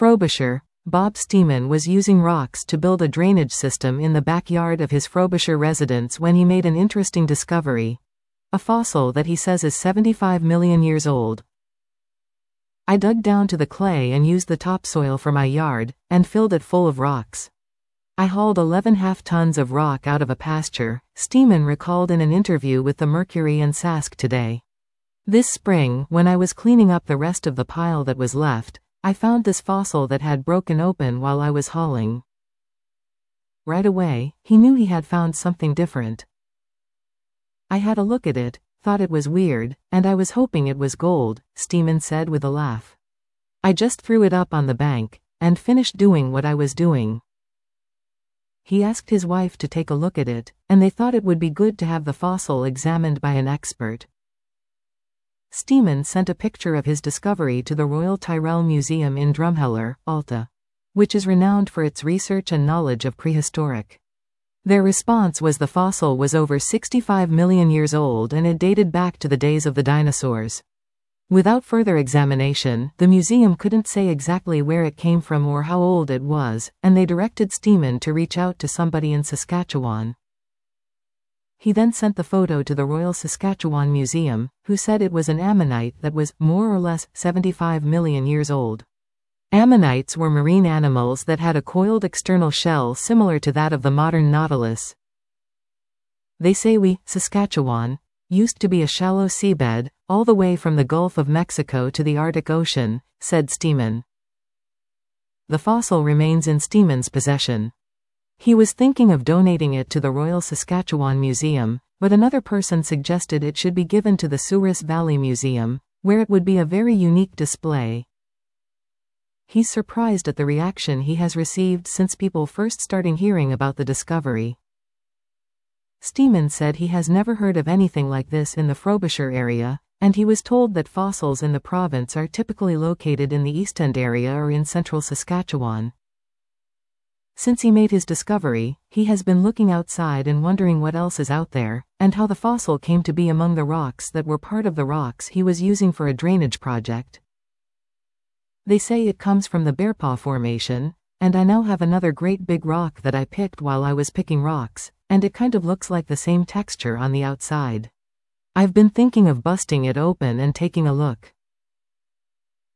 Frobisher, Bob Steeman was using rocks to build a drainage system in the backyard of his Frobisher residence when he made an interesting discovery. A fossil that he says is 75 million years old. I dug down to the clay and used the topsoil for my yard, and filled it full of rocks. I hauled 11.5 tons of rock out of a pasture, Steeman recalled in an interview with the Mercury and Sask today. This spring, when I was cleaning up the rest of the pile that was left, I found this fossil that had broken open while I was hauling. Right away, he knew he had found something different. I had a look at it, thought it was weird, and I was hoping it was gold, Steeman said with a laugh. I just threw it up on the bank, and finished doing what I was doing. He asked his wife to take a look at it, and they thought it would be good to have the fossil examined by an expert. Steeman sent a picture of his discovery to the Royal Tyrrell Museum in Drumheller, Alta, which is renowned for its research and knowledge of prehistoric. Their response was the fossil was over 65 million years old and it dated back to the days of the dinosaurs. Without further examination, the museum couldn't say exactly where it came from or how old it was, and they directed Steeman to reach out to somebody in Saskatchewan. He then sent the photo to the Royal Saskatchewan Museum, who said it was an ammonite that was, more or less, 75 million years old. Ammonites were marine animals that had a coiled external shell similar to that of the modern nautilus. They say Saskatchewan, used to be a shallow seabed, all the way from the Gulf of Mexico to the Arctic Ocean, said Steeman. The fossil remains in Steeman's possession. He was thinking of donating it to the Royal Saskatchewan Museum, but another person suggested it should be given to the Souris Valley Museum, where it would be a very unique display. He's surprised at the reaction he has received since people first started hearing about the discovery. Steeman said he has never heard of anything like this in the Frobisher area, and he was told that fossils in the province are typically located in the East End area or in central Saskatchewan. Since he made his discovery, he has been looking outside and wondering what else is out there, and how the fossil came to be among the rocks that were part of the rocks he was using for a drainage project. They say it comes from the Bearpaw Formation, and I now have another great big rock that I picked while I was picking rocks, and it kind of looks like the same texture on the outside. I've been thinking of busting it open and taking a look.